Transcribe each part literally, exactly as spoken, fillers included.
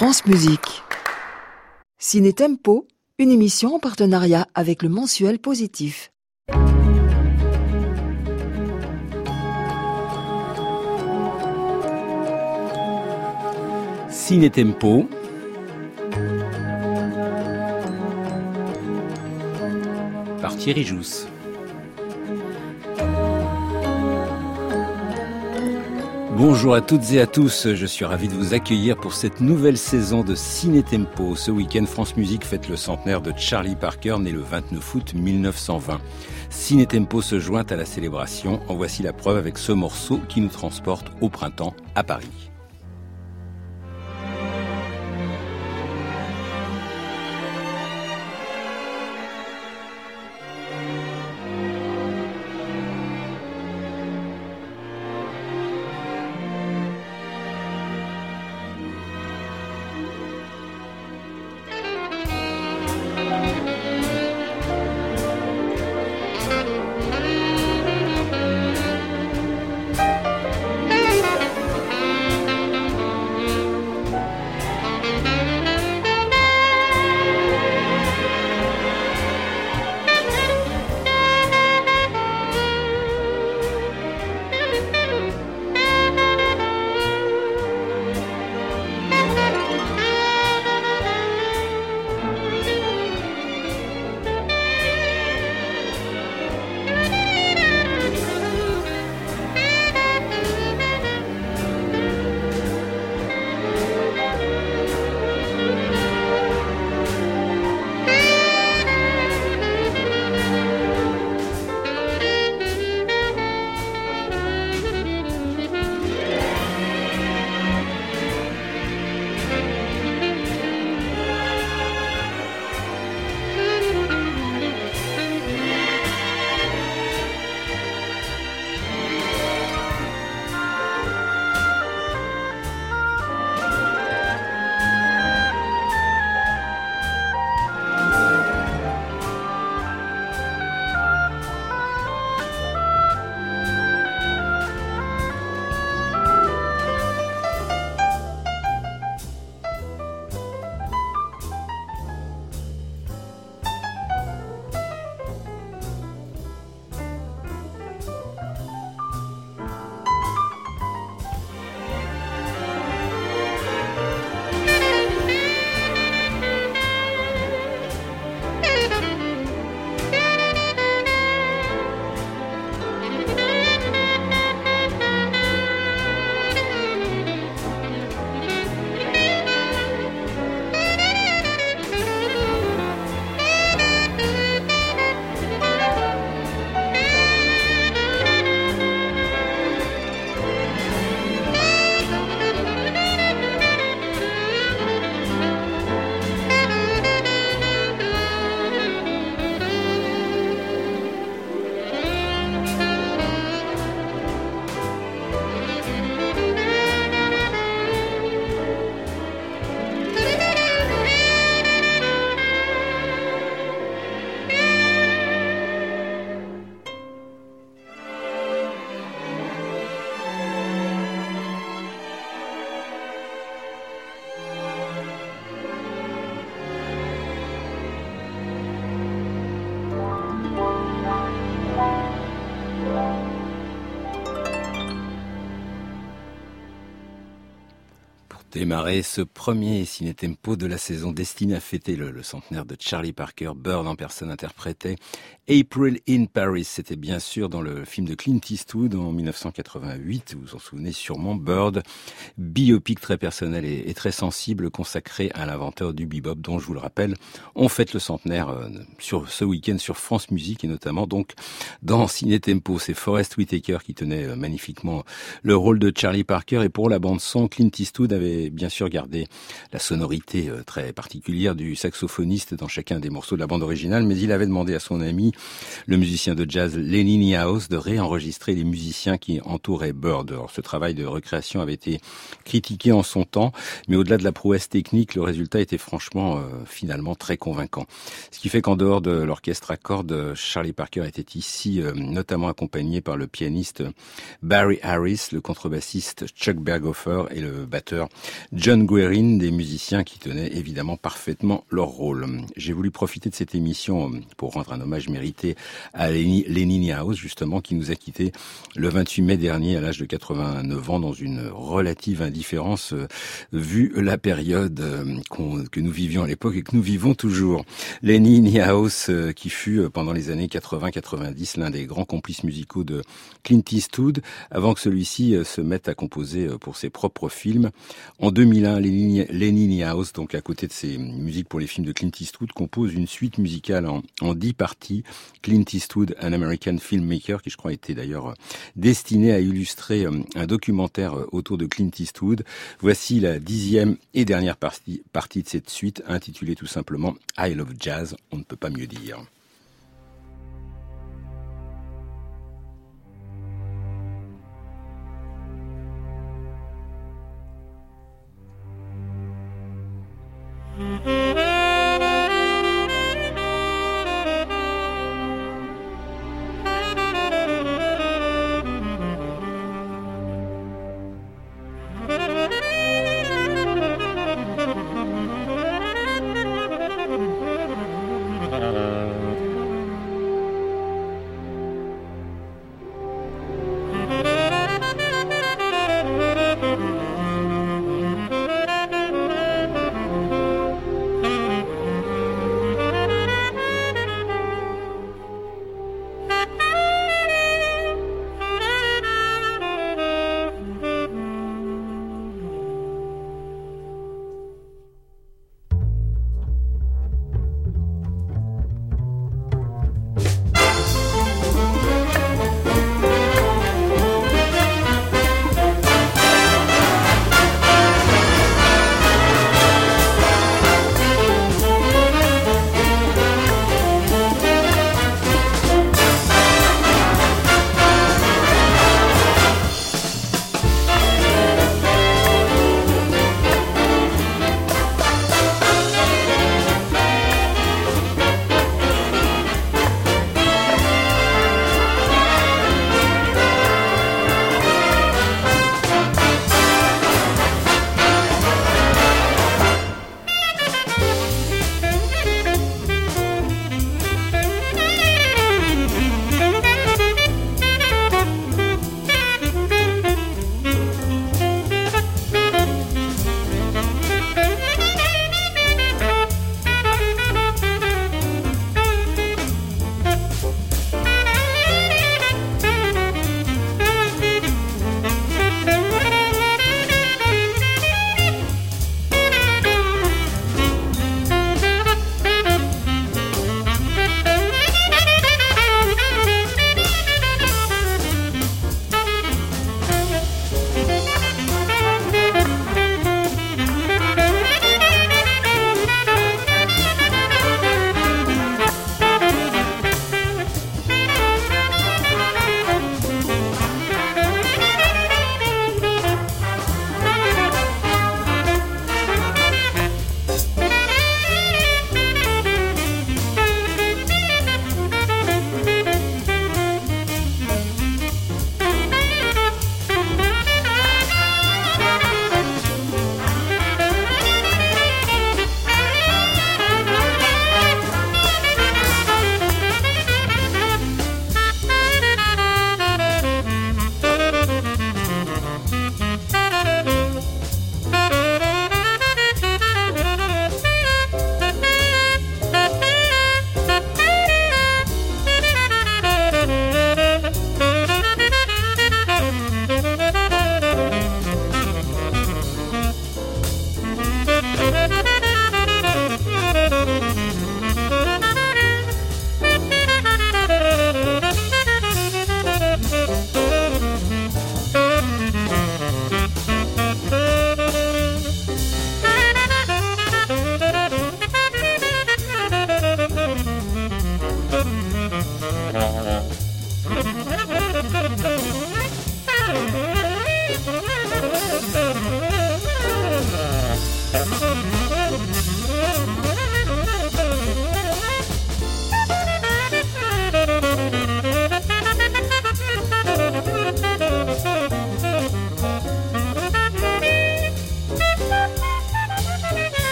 France Musique. Ciné Tempo, une émission en partenariat avec le mensuel Positif. Ciné Tempo. Par Thierry Jousse. Bonjour à toutes et à tous, je suis ravi de vous accueillir pour cette nouvelle saison de Ciné Tempo. Ce week-end, France Musique fête le centenaire de Charlie Parker, né le vingt-neuf août mille neuf cent vingt. Ciné Tempo se joint à la célébration. En voici la preuve avec ce morceau qui nous transporte au printemps à Paris. Démarrer ce premier Ciné Tempo de la saison destiné à fêter le, le centenaire de Charlie Parker. Bird en personne interprétait April in Paris. C'était bien sûr dans le film de Clint Eastwood en mille neuf cent quatre-vingt-huit. Vous vous en souvenez sûrement. Bird, biopic très personnel et, et très sensible consacré à l'inventeur du bebop dont je vous le rappelle, on fête le centenaire euh, sur ce week-end sur France Musique et notamment donc dans Ciné Tempo. C'est Forest Whitaker qui tenait euh, magnifiquement le rôle de Charlie Parker et pour la bande son, Clint Eastwood avait bien sûr gardé la sonorité euh, très particulière du saxophoniste dans chacun des morceaux de la bande originale, mais il avait demandé à son ami, le musicien de jazz Lenny Niehaus, de réenregistrer les musiciens qui entouraient Bird. Alors, ce travail de recréation avait été critiqué en son temps, mais au-delà de la prouesse technique, le résultat était franchement euh, finalement très convaincant. Ce qui fait qu'en dehors de l'orchestre à cordes, Charlie Parker était ici euh, notamment accompagné par le pianiste Barry Harris, le contrebassiste Chuck Berghofer et le batteur John Guerin, des musiciens qui tenaient évidemment parfaitement leur rôle. J'ai voulu profiter de cette émission pour rendre un hommage mérité à Lenny, Lenny Niehaus, justement, qui nous a quittés le vingt-huit mai dernier à l'âge de quatre-vingt-neuf ans dans une relative indifférence euh, vu la période euh, qu'on, que nous vivions à l'époque et que nous vivons toujours. Lenny Niehaus, euh, qui fut euh, pendant les années quatre-vingts quatre-vingt-dix l'un des grands complices musicaux de Clint Eastwood, avant que celui-ci euh, se mette à composer euh, pour ses propres films. En deux mille un, Lenny, Lenny Niehaus, donc à côté de ses musiques pour les films de Clint Eastwood, compose une suite musicale en, en dix parties, Clint Eastwood, an American Filmmaker, qui je crois était d'ailleurs destiné à illustrer un documentaire autour de Clint Eastwood. Voici la dixième et dernière partie, partie de cette suite, intitulée tout simplement I Love Jazz, on ne peut pas mieux dire.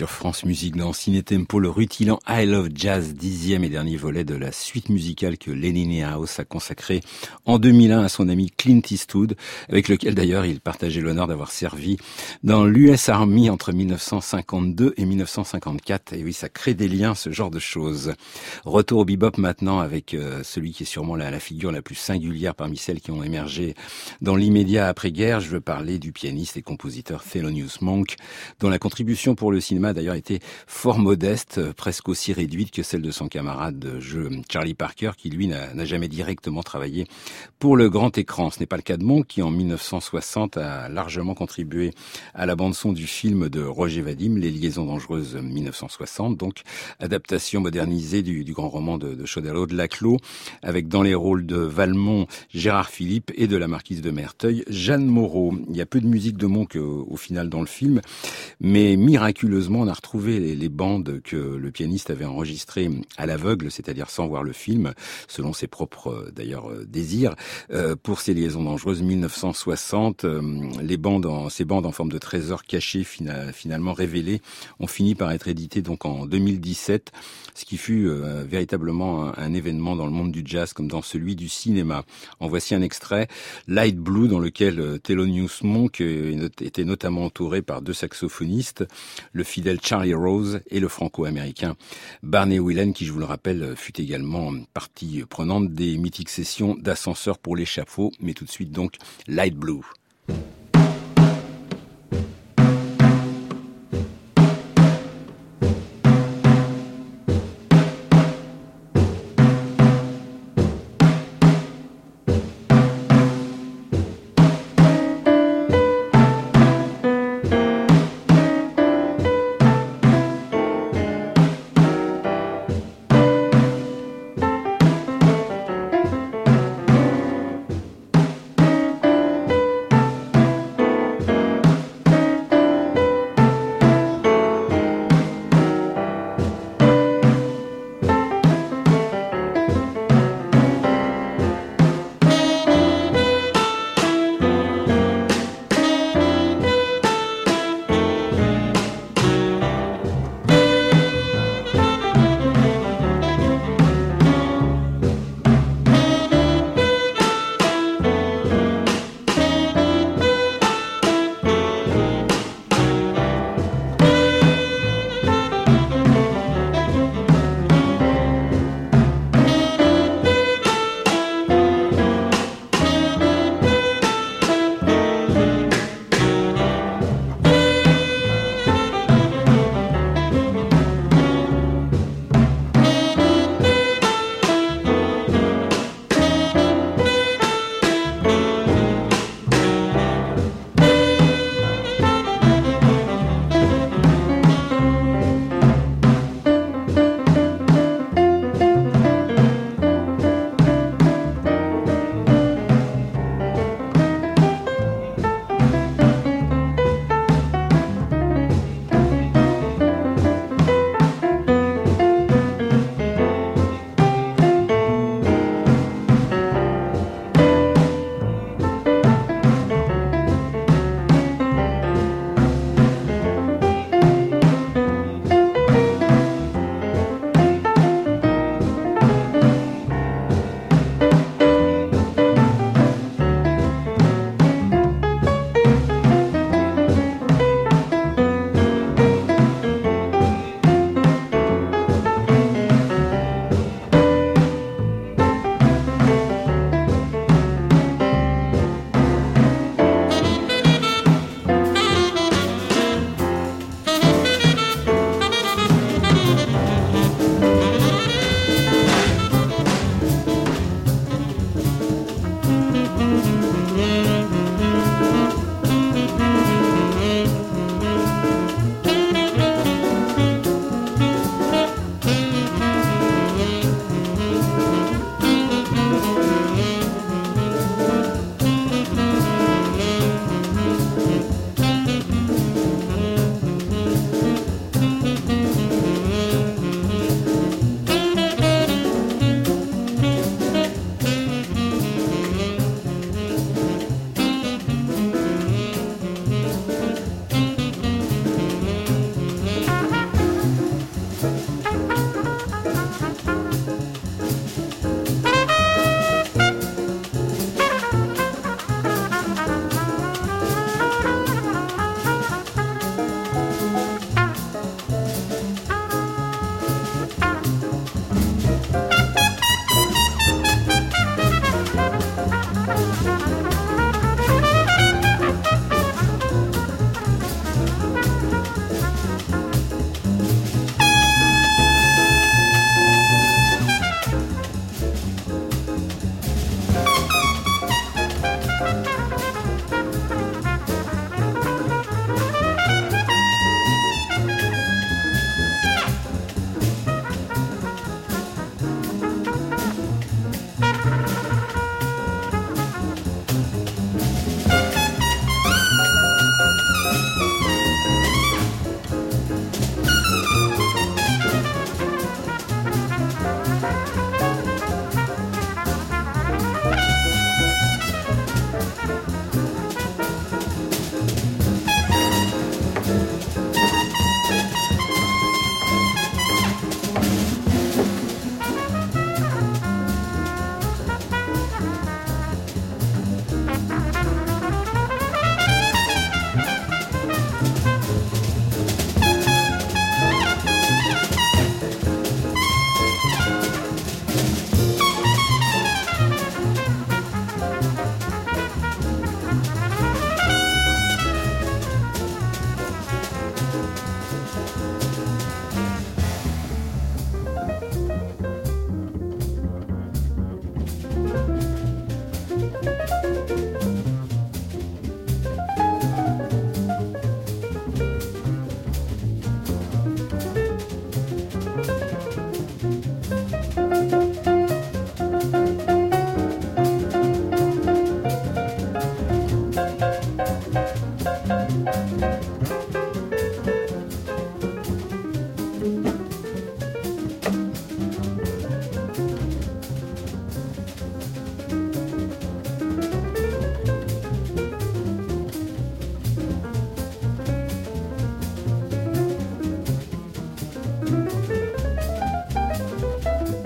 sur France Musique dans Ciné Tempo, le rutilant I Love Jazz, dixième et dernier volet de la suite musicale que Lenny Niehaus a consacré en deux mille un à son ami Clint Eastwood, avec lequel d'ailleurs il partageait l'honneur d'avoir servi dans l'U S Army entre mille neuf cent cinquante-deux et mille neuf cent cinquante-quatre. Et oui, ça crée des liens, ce genre de choses. Retour au bebop maintenant avec euh, celui qui est sûrement la, la figure la plus singulière parmi celles qui ont émergé dans l'immédiat après-guerre. Je veux parler du pianiste et compositeur Thelonious Monk, dont la contribution pour le cinéma a d'ailleurs été fort modeste, presque aussi réduite que celle de son camarade de jeu Charlie Parker, qui lui n'a, n'a jamais directement travaillé pour le grand écran. Ce n'est pas le cas de Monk, qui en mille neuf cent soixante a largement contribué à la bande-son du film de Roger Vadim, Les Liaisons Dangereuses mille neuf cent soixante, donc adaptation modernisée du, du grand roman de, de Choderlos de Laclos, avec dans les rôles de Valmont, Gérard Philippe et de la marquise de Merteuil, Jeanne Moreau. Il y a peu de musique de Monk au, au final dans le film, mais miraculeusement on a retrouvé les, les bandes que le pianiste avait enregistrées à l'aveugle, c'est-à-dire sans voir le film, selon ses propres d'ailleurs désirs, euh, pour ces liaisons dangereuses mille neuf cent soixante. Euh, les bandes, en, ces bandes en forme de trésors cachés fina, finalement révélés, ont fini par être éditées donc en deux mille dix-sept, ce qui fut euh, véritablement un, un événement dans le monde du jazz comme dans celui du cinéma. En voici un extrait, Light Blue, dans lequel euh, Thelonious Monk euh, était notamment entouré par deux saxophonistes, le fidèle Charlie Rose et le franco-américain Barney Whelan, qui, je vous le rappelle, fut également partie prenante des mythiques sessions d'ascenseur pour l'échafaud. Mais tout de suite donc, Light Blue.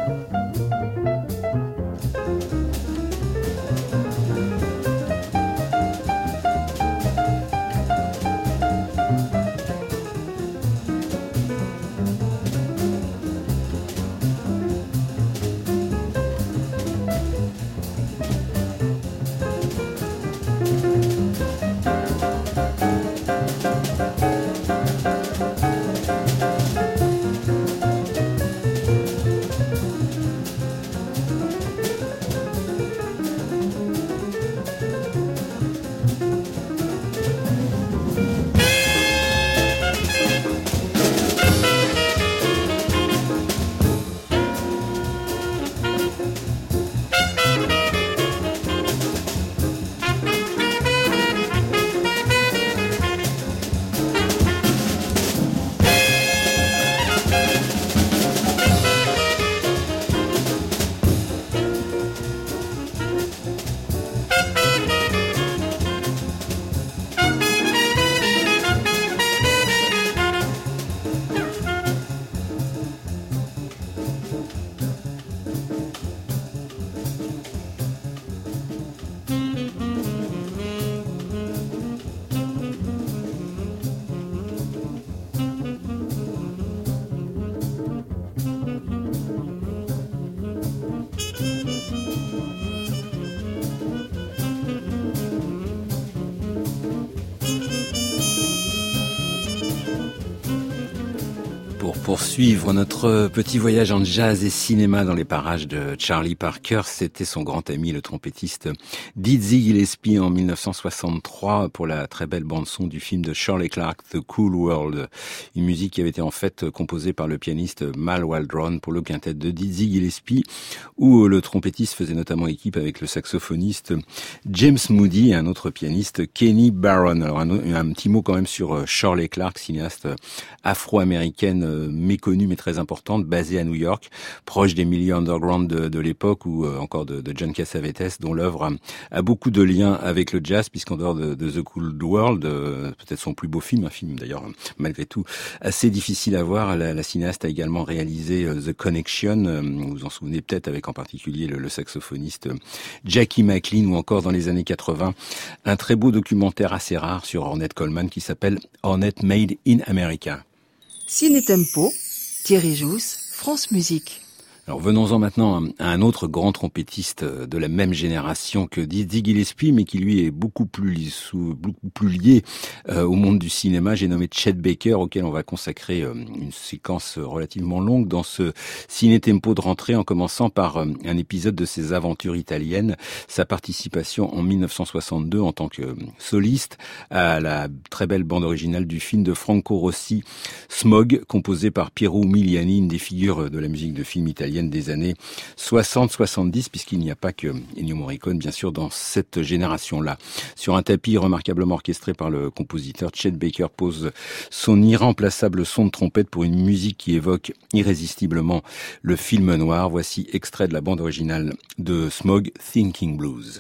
Poursuivre notre petit voyage en jazz et cinéma dans les parages de Charlie Parker, c'était son grand ami le trompettiste Dizzy Gillespie en mille neuf cent soixante-trois pour la très belle bande-son du film de Shirley Clarke, The Cool World, une musique qui avait été en fait composée par le pianiste Mal Waldron pour le quintet de Dizzy Gillespie, où le trompettiste faisait notamment équipe avec le saxophoniste James Moody et un autre pianiste, Kenny Barron. Alors un, un petit mot quand même sur Shirley Clarke, cinéaste afro-américaine méconnue mais très importante, basée à New York, proche des milieux underground de, de l'époque ou euh, encore de, de John Cassavetes, dont l'œuvre a, a beaucoup de liens avec le jazz, puisqu'en dehors de, de The Cool World, euh, peut-être son plus beau film, un film d'ailleurs malgré tout assez difficile à voir, la, la cinéaste a également réalisé euh, The Connection, euh, vous vous en souvenez peut-être, avec en particulier le, le saxophoniste Jackie McLean, ou encore dans les années quatre-vingts, un très beau documentaire assez rare sur Ornette Coleman qui s'appelle Ornette Made in America. Ciné Tempo, Thierry Jousse, France Musique. Alors venons-en maintenant à un autre grand trompettiste de la même génération que Dizzy Gillespie, mais qui lui est beaucoup plus, beaucoup plus lié euh, au monde du cinéma. J'ai nommé Chet Baker, auquel on va consacrer euh, une séquence relativement longue dans ce ciné-tempo de rentrée, en commençant par euh, un épisode de ses aventures italiennes, sa participation en mille neuf cent soixante-deux en tant que soliste à la très belle bande originale du film de Franco Rossi, Smog, composé par Piero Umiliani, une des figures de la musique de film italienne des années soixante soixante-dix, puisqu'il n'y a pas que Ennio Morricone, bien sûr, dans cette génération-là. Sur un tapis remarquablement orchestré par le compositeur, Chet Baker pose son irremplaçable son de trompette pour une musique qui évoque irrésistiblement le film noir. Voici extrait de la bande originale de Smog, Thinking Blues.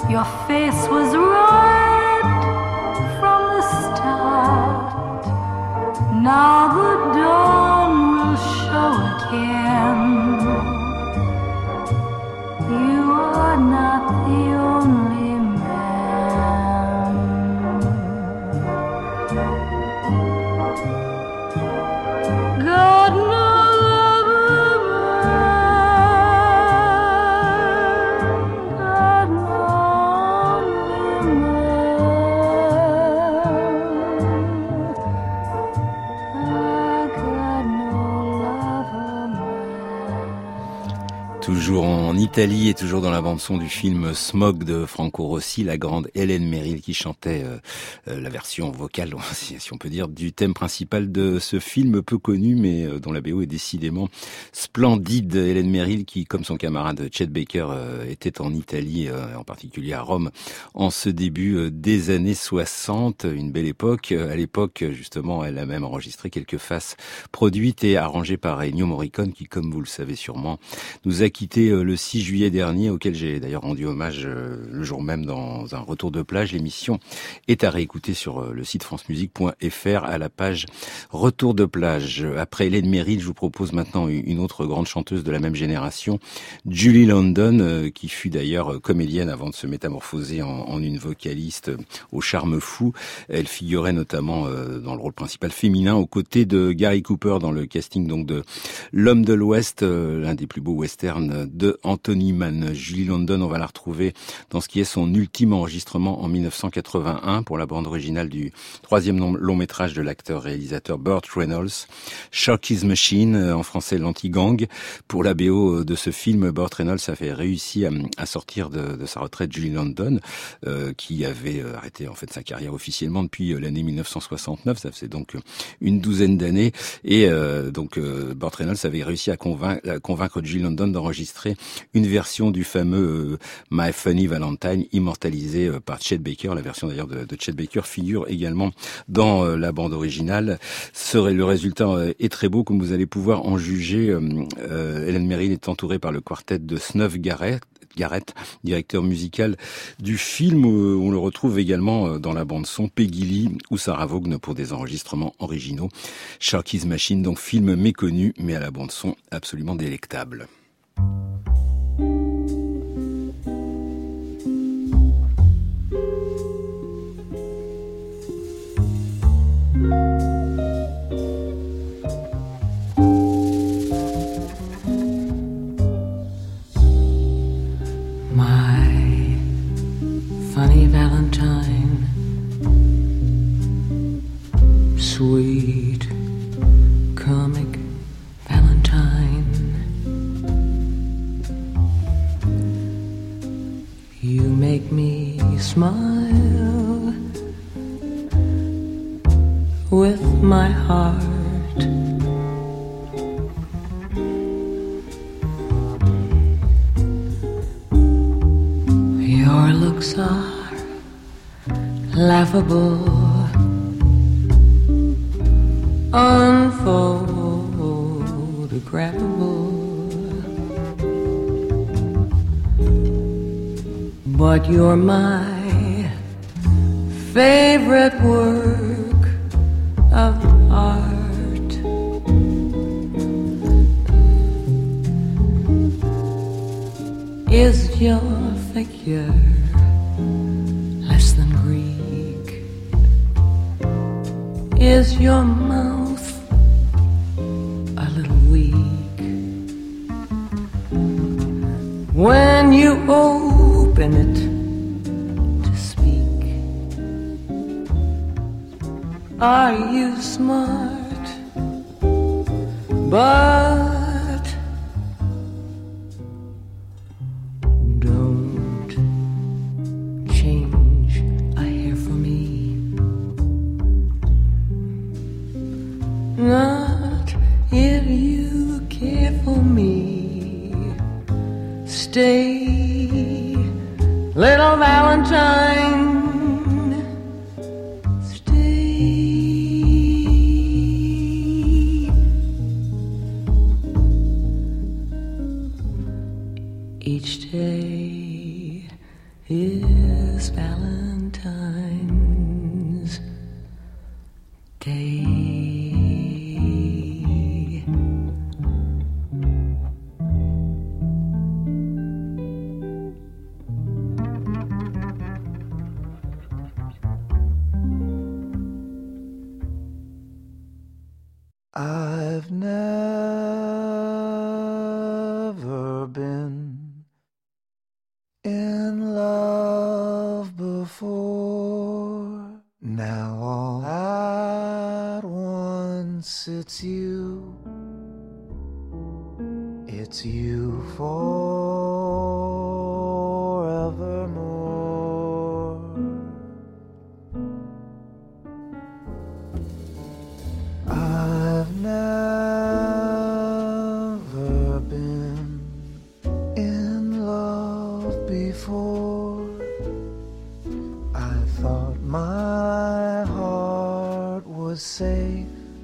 Your face was right from the start. Now the dawn will show again. You are not the only man. God knows every man. God knows every man. I got no lover man. Toujours en Italie et toujours dans la bande-son du film Smog de Franco Rossi, la grande Hélène Merrill qui chantait euh, euh, la version vocale, si, si on peut dire, du thème principal de ce film peu connu, mais euh, dont la B O est décidément splendide. Hélène Merrill qui, comme son camarade Chet Baker, euh, était en Italie, euh, en particulier à Rome, en ce début euh, des années soixante, une belle époque. À l'époque, justement, elle a même enregistré quelques faces produites et arrangées par Ennio Morricone, qui, comme vous le savez sûrement, nous a quitté le six juillet dernier, auquel j'ai d'ailleurs rendu hommage le jour même dans un retour de plage. L'émission est à réécouter sur le site france musique point f r à la page retour de plage. Après Hélène Merrill, je vous propose maintenant une autre grande chanteuse de la même génération, Julie London, qui fut d'ailleurs comédienne avant de se métamorphoser en, en une vocaliste au charme fou. Elle figurait notamment dans le rôle principal féminin aux côtés de Gary Cooper dans le casting donc de L'Homme de l'Ouest, l'un des plus beaux westerns de Anthony Mann. Julie London, on va la retrouver dans ce qui est son ultime enregistrement en mille neuf cent quatre-vingt-un pour la bande originale du troisième long métrage de l'acteur-réalisateur Burt Reynolds, Sharky's Machine, en français l'anti-gang. Pour la B O de ce film, Burt Reynolds avait réussi à, à sortir de, de sa retraite Julie London, euh, qui avait arrêté en fait sa carrière officiellement depuis l'année mille neuf cent soixante-neuf. Ça faisait donc une douzaine d'années. Et euh, donc euh, Burt Reynolds avait réussi à convaincre, à convaincre Julie London d'enregistrer une version du fameux euh, My Funny Valentine, immortalisé euh, par Chet Baker. La version d'ailleurs de, de Chet Baker figure également dans euh, la bande originale. Serait le résultat euh, est très beau, comme vous allez pouvoir en juger. Euh, euh, Hélène Merrill est entourée par le quartet de Snuff Garrett, Garrett, directeur musical du film. On le retrouve également dans la bande-son Peggy Lee ou Sarah Vaughan pour des enregistrements originaux. Sharky's Machine, donc film méconnu, mais à la bande-son absolument délectable. Sweet comic Valentine, you make me smile with my heart. Your looks are laughable, unphotographable, but you're my favorite work of art. Is your figure less than Greek? Is your mouth a little weak? When you open it to speak, are you smart? But don't change a hair for me. Not if you care for me. Stay, little Valentine. Stay. Each day is Valentine's Day. I've never been in love before. Now all at once it's you. It's you forevermore. I've never been in love before. I thought my heart was safe.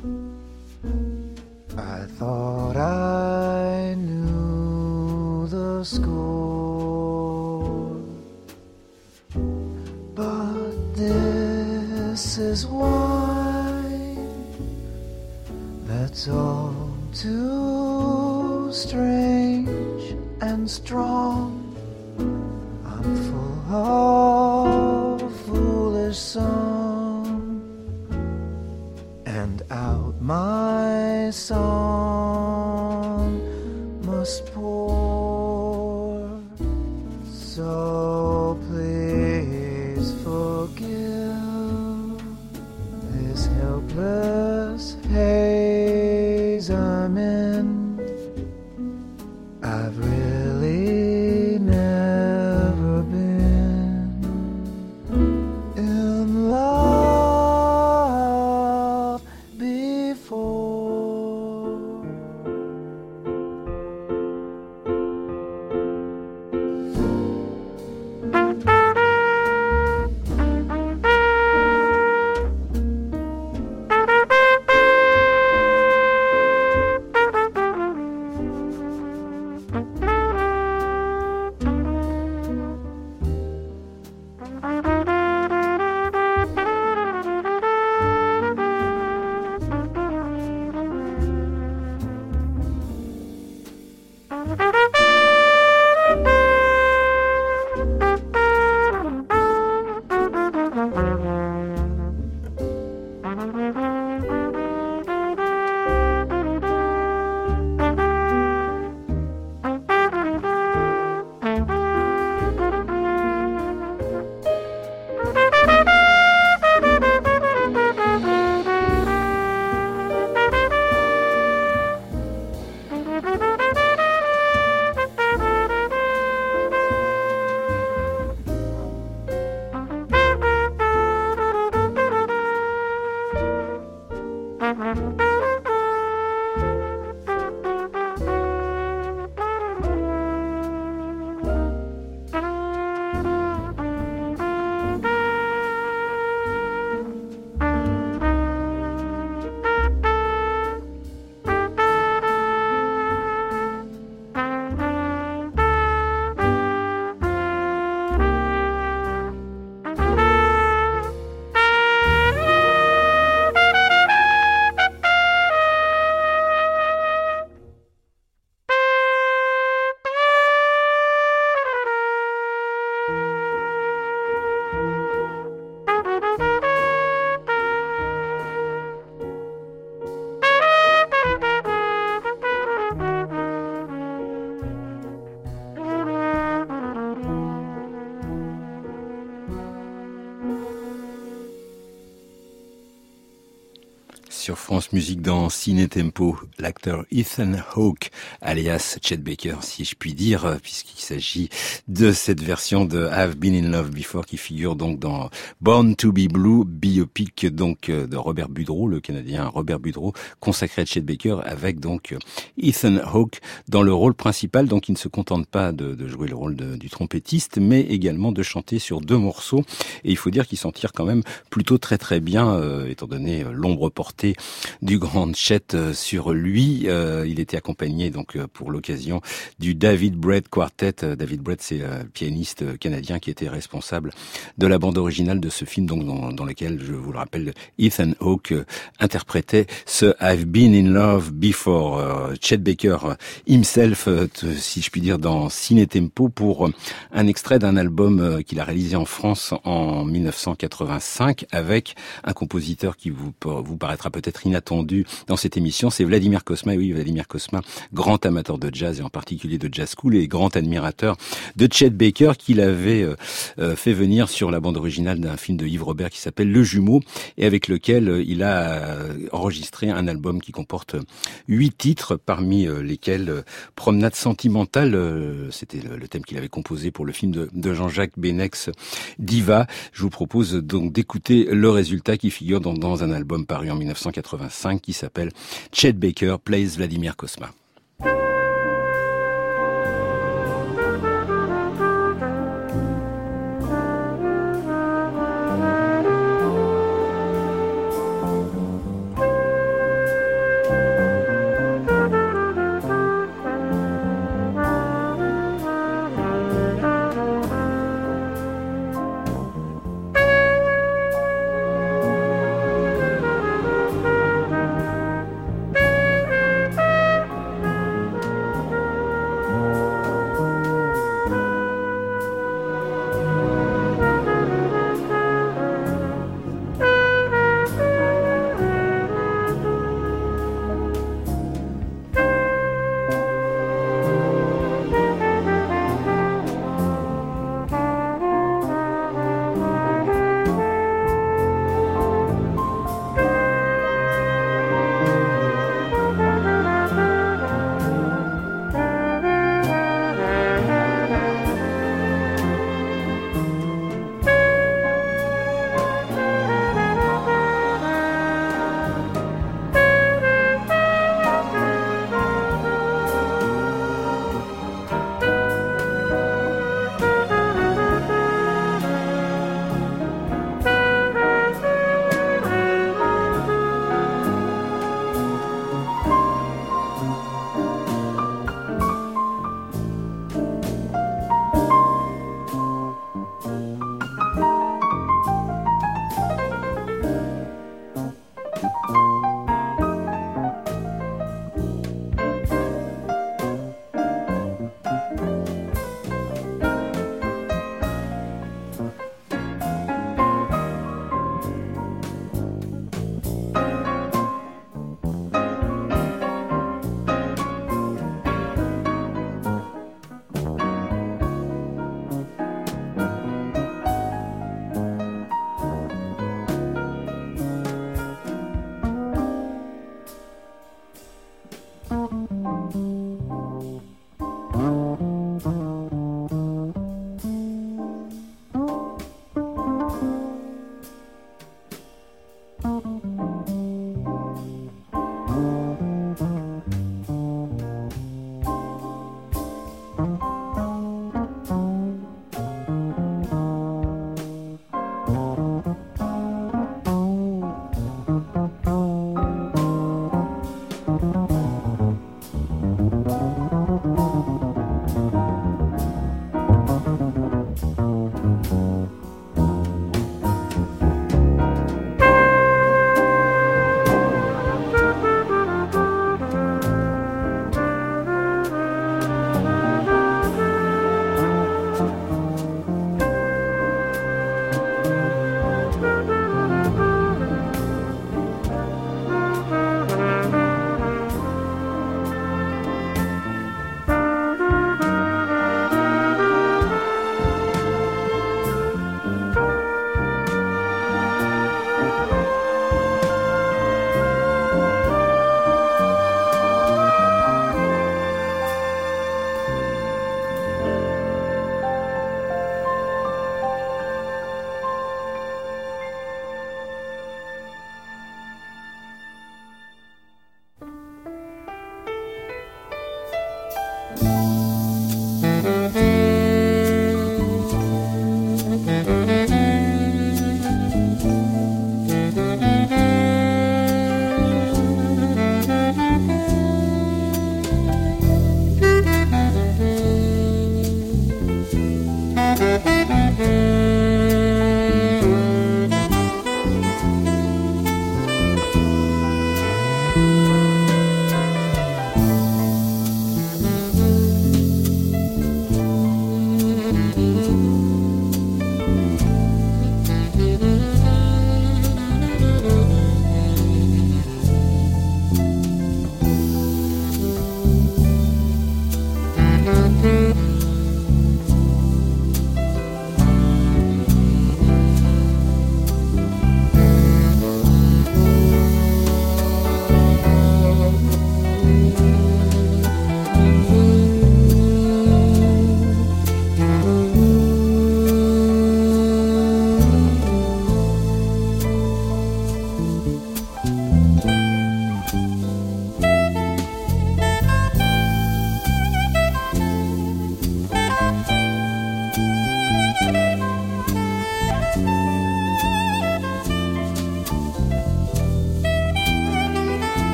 I thought I knew the score. But this is why that's all too strange and strong. I'm full of foolish song, and out my song must pour. So please forgive this helpless haze I'm in. I've really never been in love before. Sur France Musique dans Ciné Tempo, l'acteur Ethan Hawke, alias Chet Baker, si je puis dire, puisqu'il s'agit de cette version de I've Been in Love Before qui figure donc dans Born to be Blue, biopic donc de Robert Budreau, le Canadien Robert Budreau, consacré à Chet Baker, avec donc Ethan Hawke dans le rôle principal. Donc il ne se contente pas de, de jouer le rôle de, du trompettiste, mais également de chanter sur deux morceaux. Et il faut dire qu'il s'en tire quand même plutôt très très bien, euh, étant donné l'ombre portée du grand Chet sur lui. Euh, il était accompagné donc pour l'occasion du David Brett Quartet. David Brett, c'est un pianiste canadien qui était responsable de la bande originale de ce film, donc dans, dans lequel, je vous le rappelle, Ethan Hawke interprétait ce I've Been in Love Before. Euh, Chet Baker himself, euh, si je puis dire, dans Ciné Tempo pour un extrait d'un album euh, qu'il a réalisé en France en mille neuf cent quatre-vingt-cinq avec un compositeur qui vous, vous paraîtra peut-être inattendu dans cette émission, c'est Vladimir Cosma. Et oui, Vladimir Cosma, grand amateur de jazz et en particulier de jazz cool et grand admirateur de Chet Baker qu'il avait euh, euh, fait venir sur la bande originale d'un film de Yves Robert qui s'appelle Le Jumeau et avec lequel euh, il a euh, enregistré un album qui comporte huit titres parmi euh, lesquels euh, Promenade sentimentale, euh, c'était le, le thème qu'il avait composé pour le film de, de Jean-Jacques Benex, Diva. Je vous propose donc d'écouter le résultat qui figure dans, dans un album paru en mille neuf cent quatre-vingt-cinq qui s'appelle Chet Baker Plays Vladimir Cosma. Thank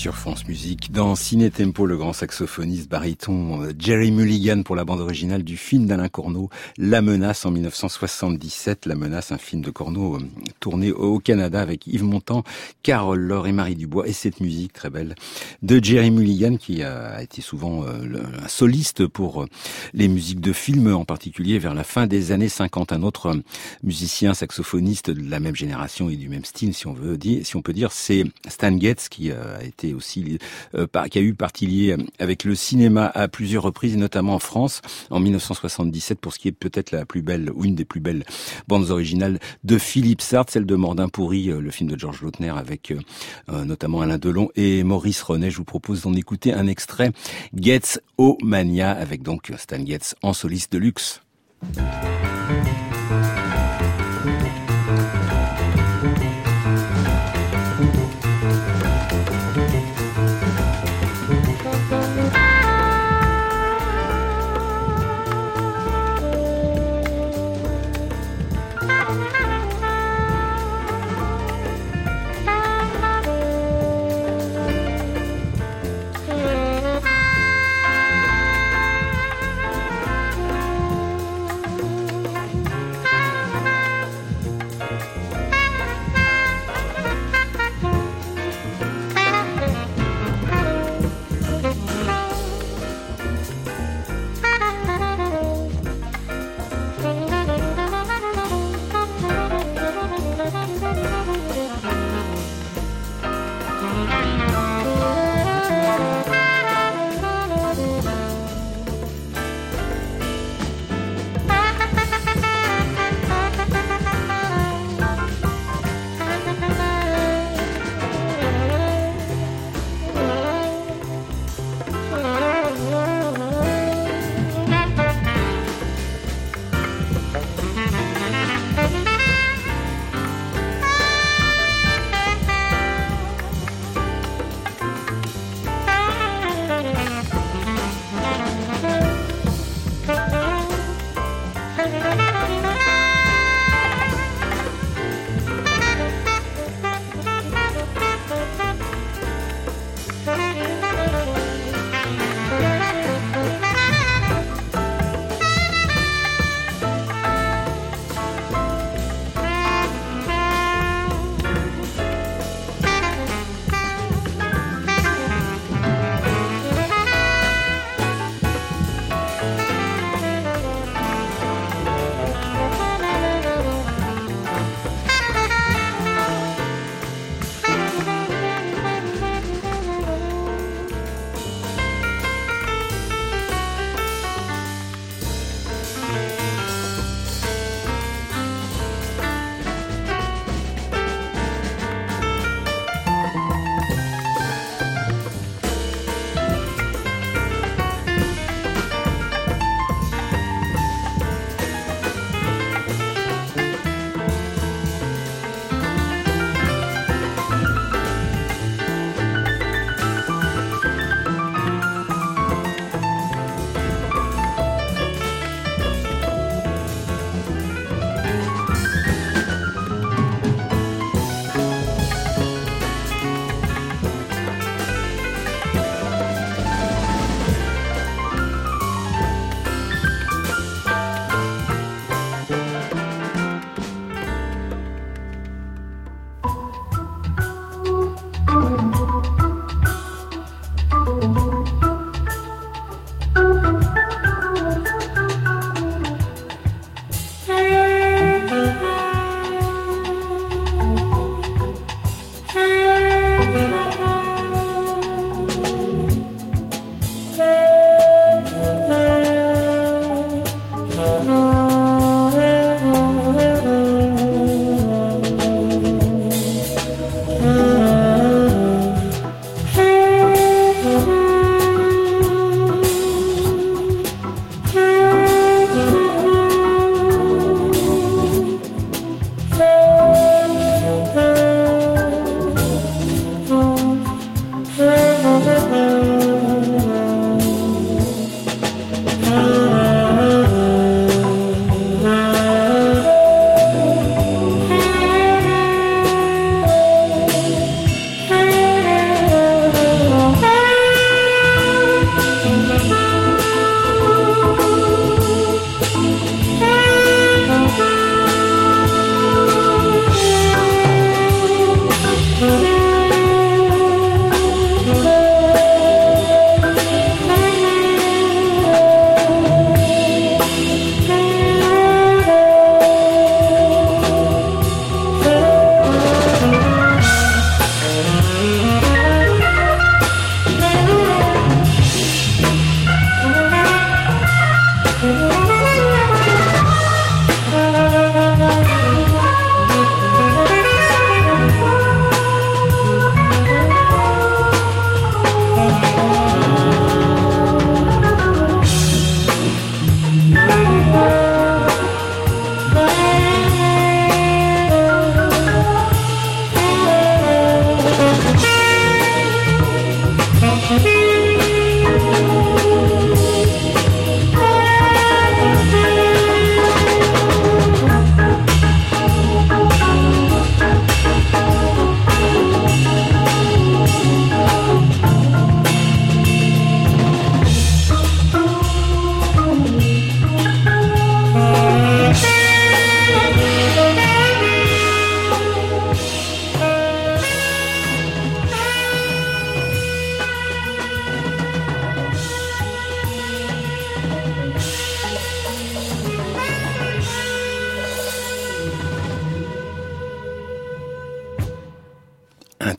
sur France Musique. Dans Ciné Tempo, le grand saxophoniste baryton Jerry Mulligan pour la bande originale du film d'Alain Corneau, La Menace en mille neuf cent soixante-dix-sept. La Menace, un film de Corneau tourné au Canada avec Yves Montand, Carole Laure et Marie Dubois. Et cette musique très belle de Jerry Mulligan qui a été souvent un soliste pour les musiques de films, en particulier vers la fin des années cinquante. Un autre musicien saxophoniste de la même génération et du même style, si on veut dire, si on peut dire, c'est Stan Getz qui a été aussi, euh, qui a eu partie liée avec le cinéma à plusieurs reprises, et notamment en France en mille neuf cent soixante-dix-sept pour ce qui est peut-être la plus belle ou une des plus belles bandes originales de Philippe Sartre, celle de Mordin pourri, le film de Georges Lautner avec euh, notamment Alain Delon et Maurice Renet. Je vous propose d'en écouter un extrait, Getz O Mania, avec donc Stan Getz en soliste de luxe.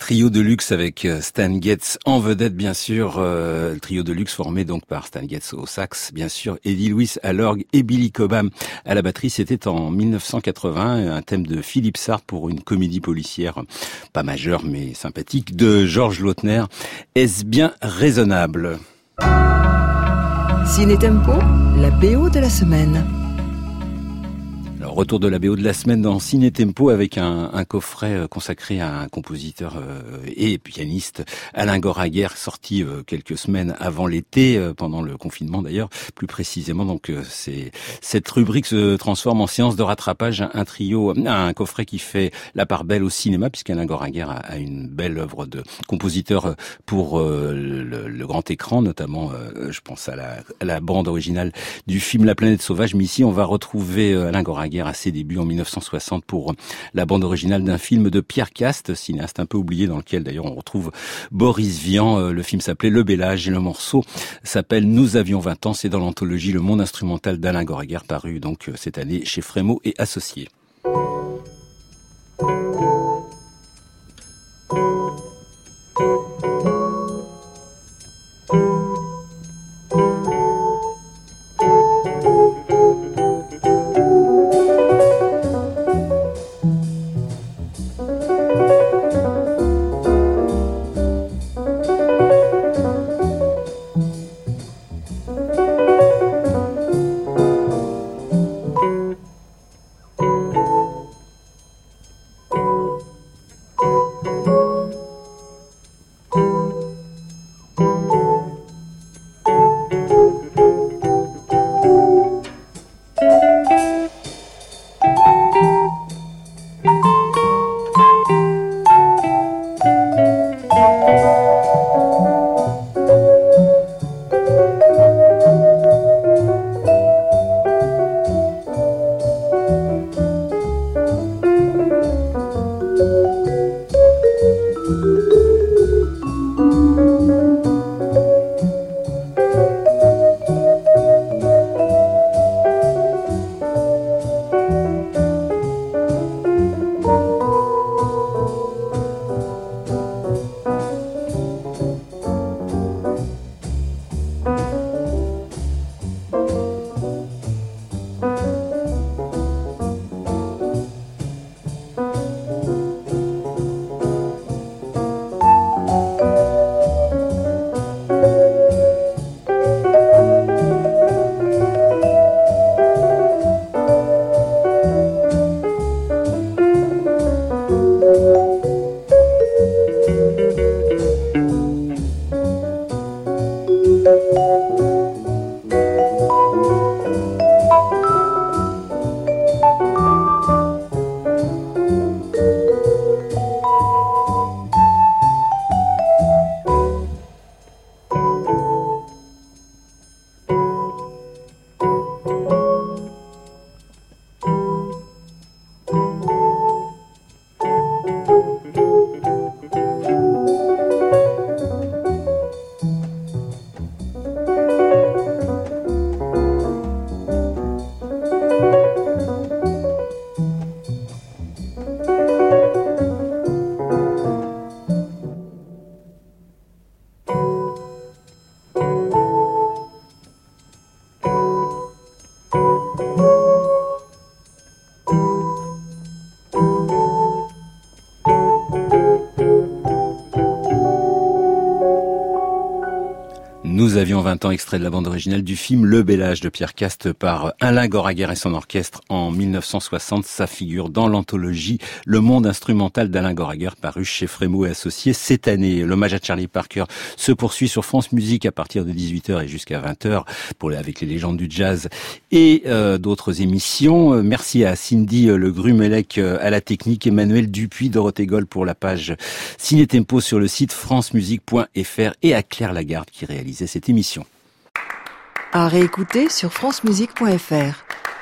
Trio de luxe avec Stan Getz en vedette, bien sûr. Euh, le trio de luxe formé donc par Stan Getz au sax, bien sûr, Eddie Lewis à l'orgue et Billy Cobham à la batterie. C'était en mille neuf cent quatre-vingts, un thème de Philippe Sartre pour une comédie policière, pas majeure mais sympathique, de Georges Lautner. Est-ce bien raisonnable? Ciné Tempo, la B O de la semaine. Alors, retour de la B O de la semaine dans Ciné Tempo avec un, un coffret consacré à un compositeur euh, et pianiste, Alain Goraguer, sorti euh, quelques semaines avant l'été, euh, pendant le confinement d'ailleurs, plus précisément. Donc euh, c'est cette rubrique se transforme en séance de rattrapage, un, un trio, un coffret qui fait la part belle au cinéma, puisqu'Alain Goraguer a, a une belle œuvre de compositeur pour euh, le, le grand écran, notamment euh, je pense à la, à la bande originale du film La Planète Sauvage. Mais ici on va retrouver euh, Alain Goraguer à ses débuts en mille neuf cent soixante pour la bande originale d'un film de Pierre Cast, cinéaste un peu oublié, dans lequel d'ailleurs on retrouve Boris Vian. Le film s'appelait Le Bel Âge et le morceau s'appelle Nous avions vingt ans. C'est dans l'anthologie Le Monde instrumental d'Alain Goraguer, paru donc cette année chez Frémaux et Associés. Nous avions vingt ans, extrait de la bande originale du film Le Bel Âge de Pierre Cast par Alain Goraguer et son orchestre en mille neuf cent soixante. Ça figure dans l'anthologie Le Monde instrumental d'Alain Goraguer, paru chez Frémaux et Associés cette année. L'hommage à Charlie Parker se poursuit sur France Musique à partir de dix-huit heures et jusqu'à vingt heures pour, avec les légendes du jazz et euh, d'autres émissions. Merci à Cindy Le Grumelec à la technique, Emmanuel Dupuis, Dorothée Goll pour la page Ciné Tempo sur le site francemusique point f r et à Claire Lagarde qui réalisait cette émission. À réécouter sur francemusique point f r.